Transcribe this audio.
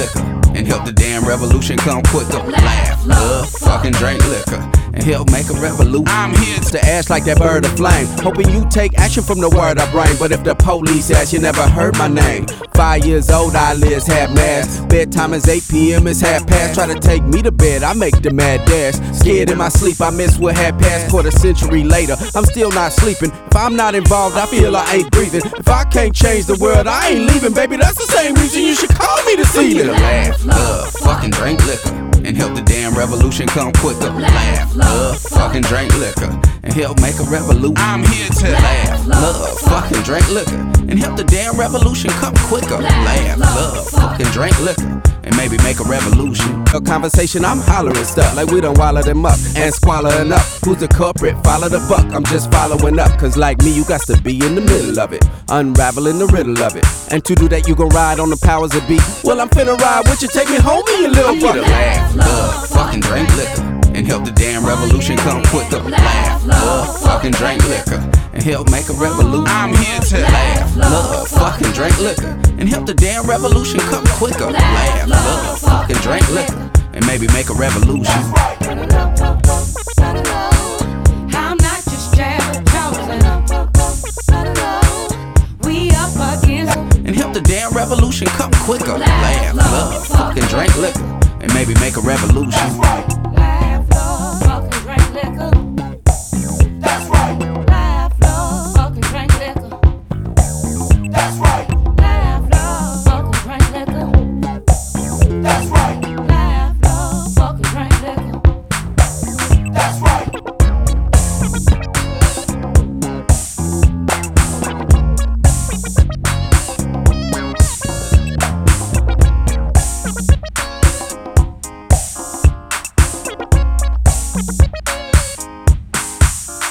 liquor, and help the damn revolution come quicker. Laugh, love, fucking drink liquor, and help make a revolution. I'm here to ash like that bird of flame, hoping you take action from the word I bring. But if the police ask, you never heard my name. 5 years old, eyelids half masked. Bedtime is 8 p.m., it's half past. Try to take me to bed, I make the mad dash. Scared in my sleep, I miss what had passed. Quarter century later, I'm still not sleeping. If I'm not involved, I feel I ain't breathing. If I can't change the world, I ain't leaving, baby. That's the same reason you should call me this evening. Laugh, love, fucking drink liquor, and help the damn revolution come quicker. Laugh, love, fucking drink liquor, and help make a revolution. I'm here to laugh, love, fucking drink liquor, and help the damn revolution come quicker. Laugh, love, fucking drink liquor, and maybe make a revolution. A conversation, I'm hollering stuff like we done wallow them up and squalling up. Who's the culprit? Follow the buck, I'm just following up. Cause like me, you got to be in the middle of it, unraveling the riddle of it. And to do that, you gon' ride on the powers of beat. Well, I'm finna ride with you, take me home, me a little buck. Laugh, love, fucking drink liquor, and help the damn revolution come quicker. Laugh, love, fucking drink liquor, and help make a revolution. I'm here to laugh, love, fucking drink liquor, and help the damn revolution come quicker. Laugh, love, fucking drink liquor, and maybe make a revolution. I'm not just Jared Jones, we up against, and help the damn revolution come quicker. Laugh, love, fucking drink liquor, and maybe make a revolution. laugh, love, fucking drink liquor.